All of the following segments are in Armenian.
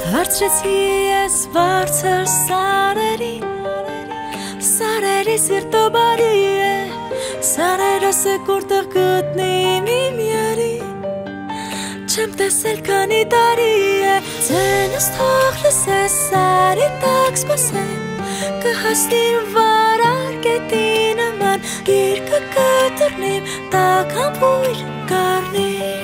Հարցրեցի ես բարձր սարերի սիրտը բարի է, սարերս է կորտեղ գտնիմ իմ յարի, չեմ տեսել քանի տարի է, ձենս թող լսես սարի տակ սպասեմ, կհասնիմ վարար գետի նման, գիրկը կտրնիմ, տակ ամպույր կարնիմ.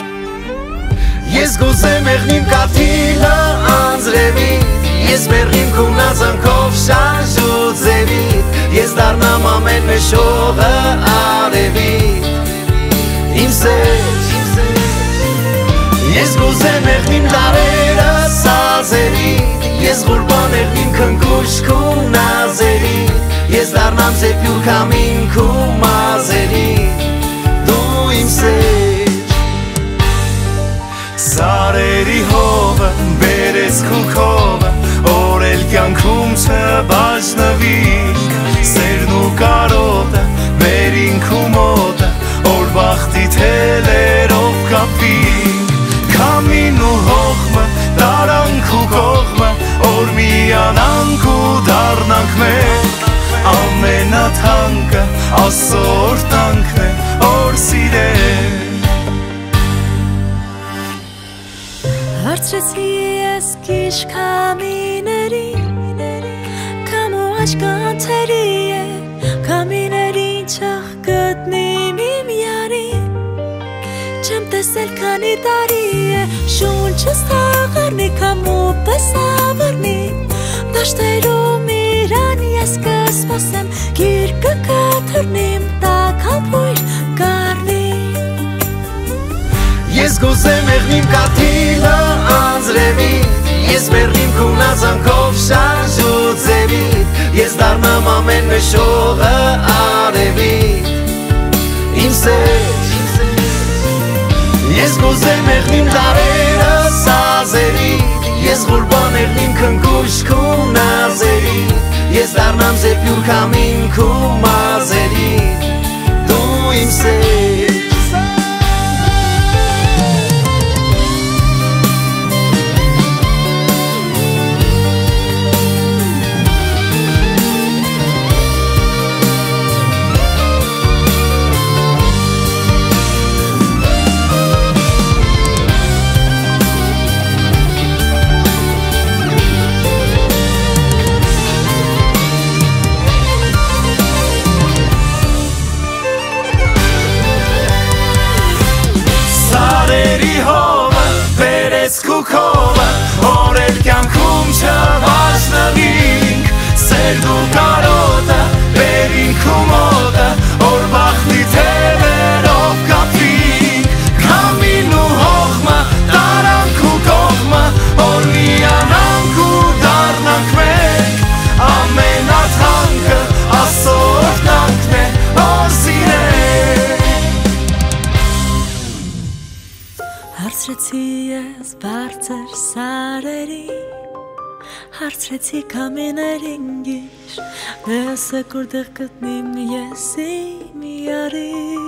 Ես գուզեմ եղնիմ կաթիլը անձրևիտ, ես մերրիմ քունազանքով շանժու ձևիտ, ես դառնամ ամեն մեշողը արևիտ, իմ սեր. Ես գուզեմ եղնիմ դարերը սազերիտ, ես ղուրբան եղնիմ քնքուշ քու նազերիտ, ես դառնամ զեպյուր քամին քու մազերիտ, դու իմ սեր. Սարերի հովը, բերես քու քովը, օրել կյանքում չբաժնվիր, սերն ու կարոտը, վերին քու մոտը, օր բախտի թելերով կապվիր, քամին ու հողմը, տարանք ու կողմը, օր միանանք ու դառնանք մեկ, ամենաթանկը Աստծո օրհնանքն է, օր սիրել. Հարցրեցի ես քիչ քամիներին, քամու աչքանցերի է, քամիներին չախ գտնիմ իմ յարին, չեմ տեսել քանի տարի է, շունչս թաղարնի, քամու պես ավարնի, դաշտերում իրան ես կսպասեմ, գիրկը կթռնիմ, տակ ամպույր կարնիմ. Ես գուզեմ եղնիմ կաթիլը անձրևիտ, ես մերրիմ քունազանքով շանժու ձևիտ, ես դառնամ ամեն մեշողը արևիտ, իմ սեր. Ես գուզեմ եղնիմ դարերը սազերիտ, ես ղուրբան եղնիմ քնքուշ քու նազերիտ, ես դառնամ զեպյուր քամին քու մազերիտ, դու իմ սեր. Քուքովը, օրել կյանքում չբաժնվինք, սերն ու կարոտը, վերին քու մոտը, օր բախտի թելերով կապվինք, քամին ու հողմը, տարանք ու կողմը, օր միանանք ու դառնանք մեկ, ամենաթանկը Աստծո օրհնանքն է, օր սիրել. Հարցրեցի ես բարձր սարերի, հարցրեցի քամիներին գիշ, դեսը կորդեղ գտնիմ ես իմ յարի.